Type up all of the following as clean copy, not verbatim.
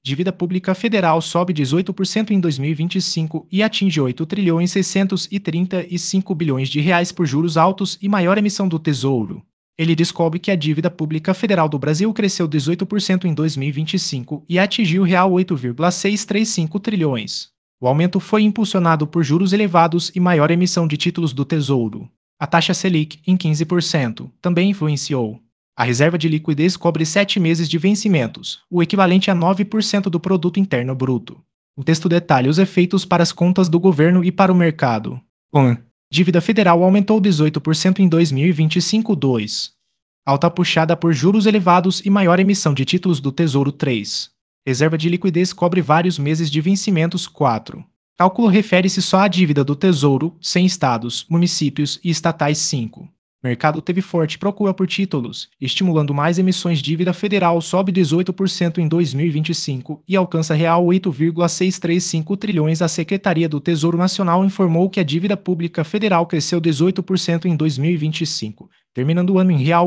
Dívida pública federal sobe 18% em 2025 e atinge 8 trilhões 635 bilhões de reais por juros altos e maior emissão do Tesouro. Ele descobre que a dívida pública federal do Brasil cresceu 18% em 2025 e atingiu real 8,635 trilhões. O aumento foi impulsionado por juros elevados e maior emissão de títulos do Tesouro. A taxa Selic, em 15%, também influenciou. A reserva de liquidez cobre 7 meses de vencimentos, o equivalente a 9% do produto interno bruto. O texto detalha os efeitos para as contas do governo e para o mercado. 1. Dívida federal aumentou 18% em 2025. 2. Alta puxada por juros elevados e maior emissão de títulos do Tesouro. 3. Reserva de liquidez cobre vários meses de vencimentos. 4. Cálculo refere-se só à dívida do Tesouro, sem estados, municípios e estatais. 5. Mercado teve forte procura por títulos, estimulando mais emissões. Dívida federal sobe 18% em 2025 e alcança real 8,635 trilhões. A Secretaria do Tesouro Nacional informou que a dívida pública federal cresceu 18% em 2025, terminando o ano em real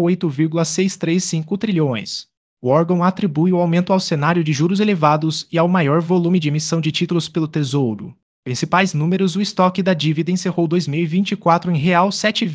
8,635 trilhões. O órgão atribui o aumento ao cenário de juros elevados e ao maior volume de emissão de títulos pelo Tesouro. Principais números: o estoque da dívida encerrou 2024 em real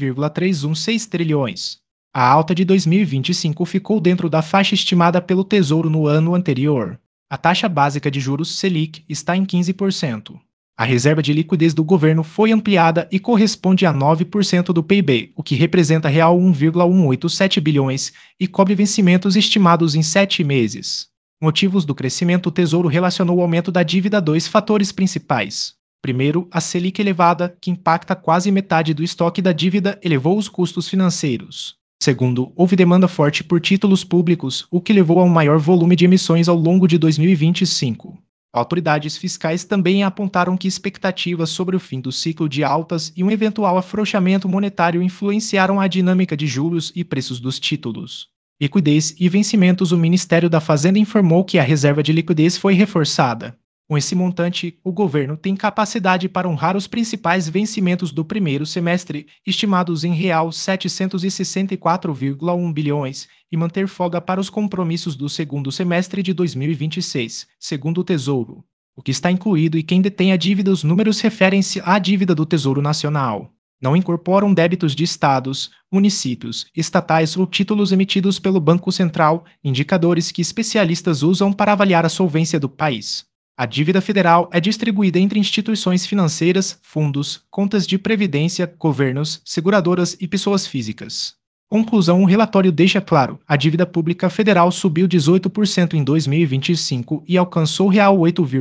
7,316 trilhões. A alta de 2025 ficou dentro da faixa estimada pelo Tesouro no ano anterior. A taxa básica de juros Selic está em 15%. A reserva de liquidez do governo foi ampliada e corresponde a 9% do PIB, o que representa real 1,187 bilhões e cobre vencimentos estimados em 7 meses. Motivos do crescimento: o Tesouro relacionou o aumento da dívida a 2 fatores principais. Primeiro, a Selic elevada, que impacta quase metade do estoque da dívida, elevou os custos financeiros. Segundo, houve demanda forte por títulos públicos, o que levou a um maior volume de emissões ao longo de 2025. Autoridades fiscais também apontaram que expectativas sobre o fim do ciclo de altas e um eventual afrouxamento monetário influenciaram a dinâmica de juros e preços dos títulos. Liquidez e vencimentos: o Ministério da Fazenda informou que a reserva de liquidez foi reforçada. Com esse montante, o governo tem capacidade para honrar os principais vencimentos do primeiro semestre, estimados em real 764,1 bilhões, e manter folga para os compromissos do segundo semestre de 2026, segundo o Tesouro. O que está incluído e quem detém a dívida: os números referem-se à dívida do Tesouro Nacional. Não incorporam débitos de estados, municípios, estatais ou títulos emitidos pelo Banco Central, indicadores que especialistas usam para avaliar a solvência do país. A dívida federal é distribuída entre instituições financeiras, fundos, contas de previdência, governos, seguradoras e pessoas físicas. Conclusão: o relatório deixa claro, a dívida pública federal subiu 18% em 2025 e alcançou real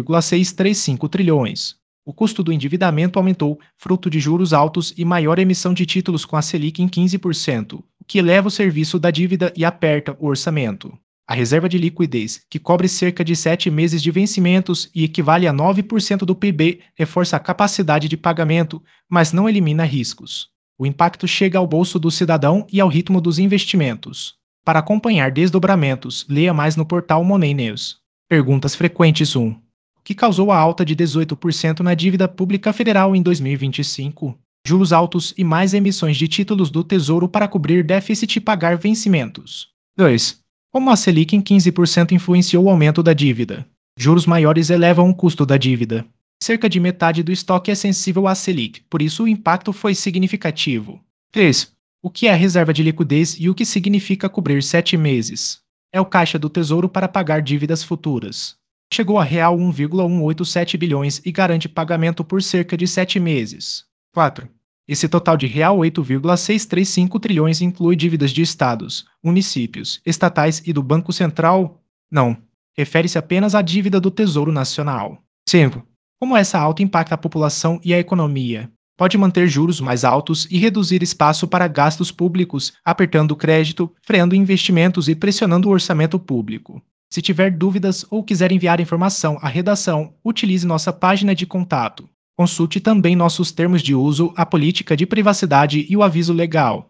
8,635 trilhões. O custo do endividamento aumentou, fruto de juros altos e maior emissão de títulos com a Selic em 15%, o que eleva o serviço da dívida e aperta o orçamento. A reserva de liquidez, que cobre cerca de 7 meses de vencimentos e equivale a 9% do PIB, reforça a capacidade de pagamento, mas não elimina riscos. O impacto chega ao bolso do cidadão e ao ritmo dos investimentos. Para acompanhar desdobramentos, leia mais no portal Money News. Perguntas frequentes. 1. O que causou a alta de 18% na dívida pública federal em 2025? Juros altos e mais emissões de títulos do Tesouro para cobrir déficit e pagar vencimentos. 2. Como a Selic em 15% influenciou o aumento da dívida? Juros maiores elevam o custo da dívida. Cerca de metade do estoque é sensível à Selic, por isso o impacto foi significativo. 3. O que é a reserva de liquidez e o que significa cobrir 7 meses? É o caixa do Tesouro para pagar dívidas futuras. Chegou a real 1,187 bilhões e garante pagamento por cerca de 7 meses. 4. Esse total de real 8,635 trilhões inclui dívidas de estados, municípios, estatais e do Banco Central? Não. Refere-se apenas à dívida do Tesouro Nacional. 5. Como essa alta impacta a população e a economia? Pode manter juros mais altos e reduzir espaço para gastos públicos, apertando o crédito, freando investimentos e pressionando o orçamento público. Se tiver dúvidas ou quiser enviar informação à redação, utilize nossa página de contato. Consulte também nossos termos de uso, a política de privacidade e o aviso legal.